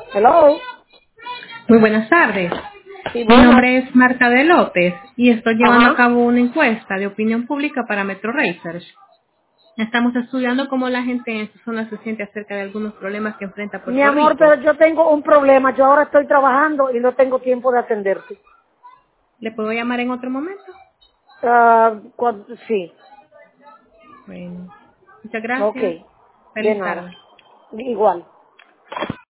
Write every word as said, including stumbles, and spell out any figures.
Hello. Muy buenas tardes. Sí, Mi buenas. nombre es Marta de López y estoy llevando a Ajá. cabo una encuesta de opinión pública para Metro Research. Estamos estudiando cómo la gente en su zona se siente acerca de algunos problemas que enfrenta Mi Puerto amor, pero Rico. yo tengo un problema. Yo ahora estoy trabajando y no tengo tiempo de atenderte. ¿Le puedo llamar en otro momento? Ah, cuan- sí. Bueno, muchas Ok. gracias. De Feliz nada. tarde. Igual.